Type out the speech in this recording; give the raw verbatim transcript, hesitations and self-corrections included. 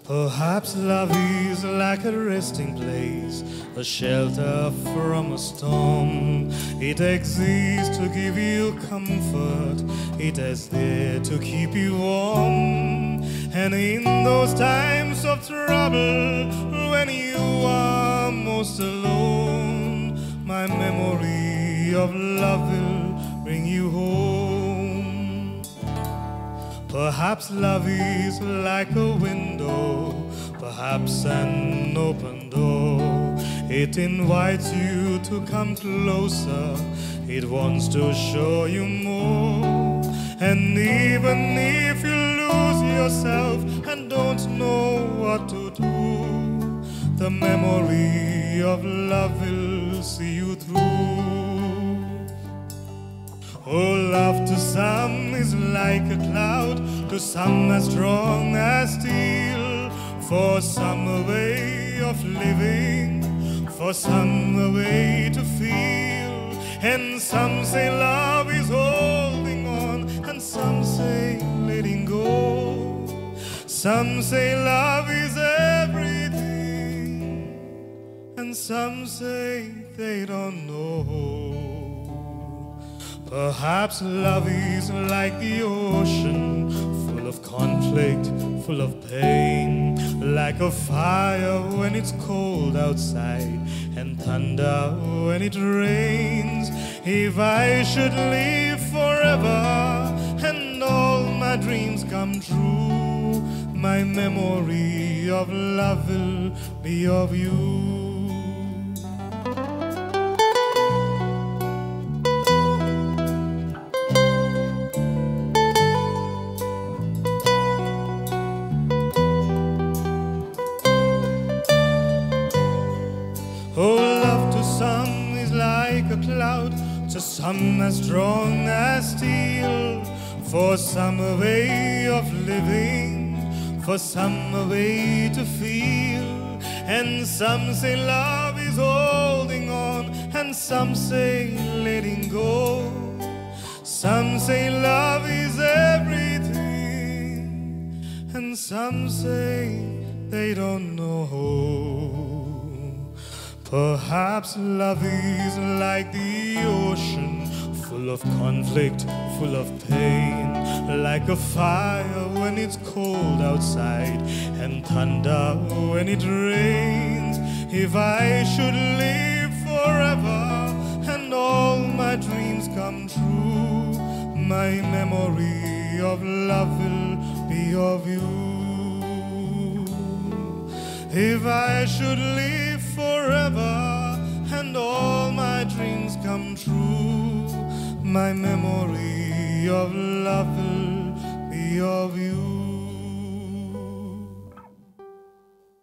Perhaps love is like a resting place, a shelter from a storm. It exists to give you comfort, it is there to keep you warm. And in those times of trouble, when you are most alone, my memory of love will bring you home. Perhaps love is like a window, perhaps an open door. It invites you to come closer, it wants to show you more. And even if you lose yourself and don't know what to do, the memory of love will see you through. Oh, love to some is like a cloud, to some as strong as steel. For some a way of living, for some a way to feel. And some say love is holding on, and some say letting go. Some say love is everything, and some say they don't know. Perhaps love is like the ocean, full of conflict, full of pain. Like a fire when it's cold outside, and thunder when it rains. If I should live forever and all my dreams come true, my memory of love will be of you. Oh, love to some is like a cloud, to some as strong as steel. For some a way of living, for some a way to feel. And some say love is holding on, and some say letting go. Some say love is everything, and some say they don't know. Perhaps love is like the ocean, full of conflict, full of pain. Like a fire when it's cold outside, and thunder when it rains. If I should live forever and all my dreams come true, my memory of love will be of you. If I should live forever and all my dreams come true, my memory of love will be of you.